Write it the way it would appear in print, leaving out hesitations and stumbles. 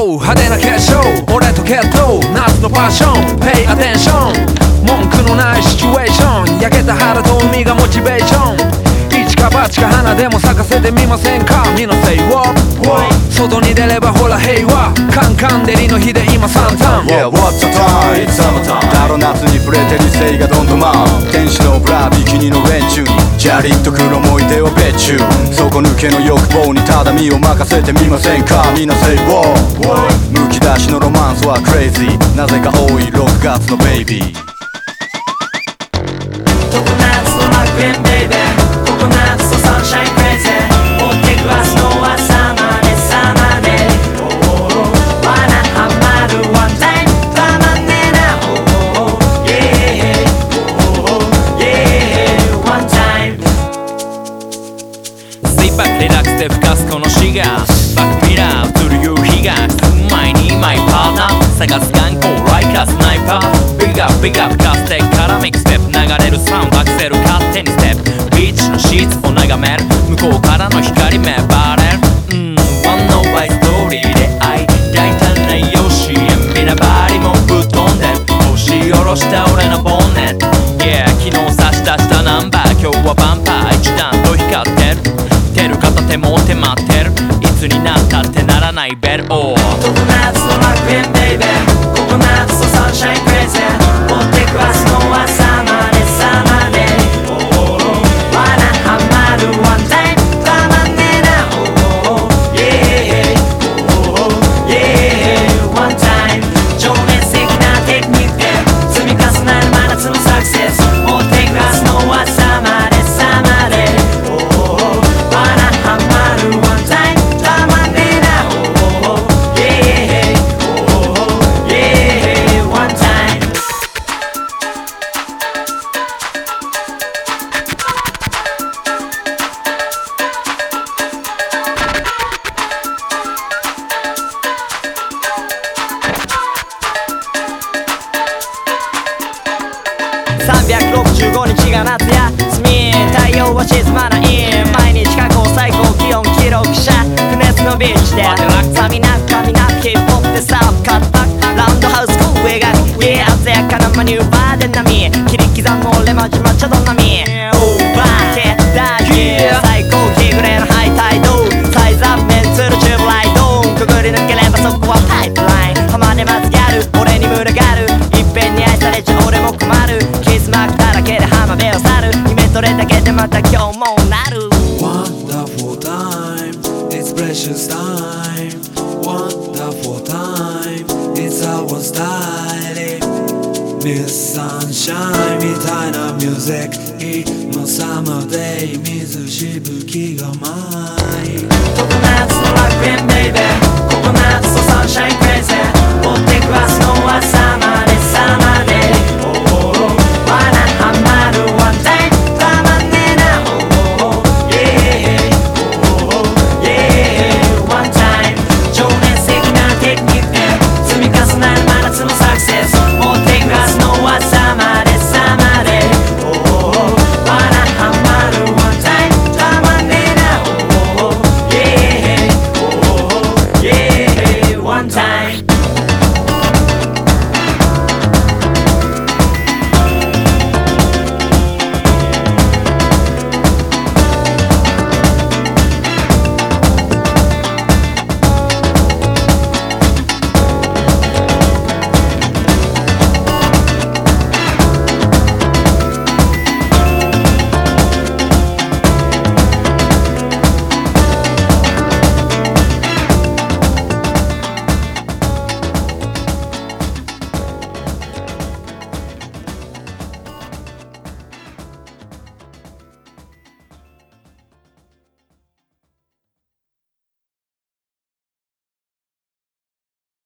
う派手な結晶俺と決闘夏のパッション Pay attention 文句のないシチュエーション焼けた腹と海がモチベーション一か八か花でも咲かせてみませんか身のせいを外に出ればほら平和カンカン照りの日で今サンタン Yeah, what's the time? It's summertime だろ夏に触れて理性がどんどん舞う天使のブラビキニの連中にじゃりっとくる思い出を別注底抜けの欲望にただ身を任せてみませんか身のせいをむき出しのロマンスはクレイジーなぜか多い6月のベイビー常夏の楽園ベイベーココナッツとサンシャインクレイジー持ってく明日の朝までサマーデイ罠ハマるワンタイムたまんねえなYeah Yeah One time Sit back リラックスでふかすこのシガーバックミラー映る夕日が進む前にマイパートナー探す眼光 Like a sniper Big up big up カステからミックステップ流れるサウンドアクセル勝手にステップビーチのシーツを眺める向こうからの光芽生えるOne no by story で愛大胆な容姿みなばりもぶっ飛んで押し下ろした俺のボンネット Yeah 昨日差し出したナンバー今日はバンパー一段と光ってる手る片手も手待ってるいつになったってならないベル常夏の楽園ベイベーココナッツとサンシャインクレイジー持ってく明日の朝までサマーデイ罠ハマるワンタイムたまんねえなYeah Yeah One time 情熱的なテクニックで積み重なる真夏のサクセス持ってく明日の朝までサマーデイ罠ハマるワンタイムたまんねえなYeah Yeah One time365日が夏休み太陽は沈まない毎日過去最高気温記録者不熱のビーチでさみなく髪なくヒップホップでサーフカットバックラウンドハウスコー描く鮮やかなマニューバーで波切り刻む俺まじまっちゃどんなみオーバーケッダー最高気グレーのハイタイドサイズアップメンツールチューブライドくぐり抜ければそこはパイプライン浜で待つギャル俺に群がるいっぺんに愛されちゃ俺も困るキスマークだらけで浜辺を去る夢それだけでまた今日もなる Wonderful time, it's precious time. Wonderful time, it's our style. Miss Sunshine みたいなミュージック今 Summer Day 水しぶきが舞い常夏の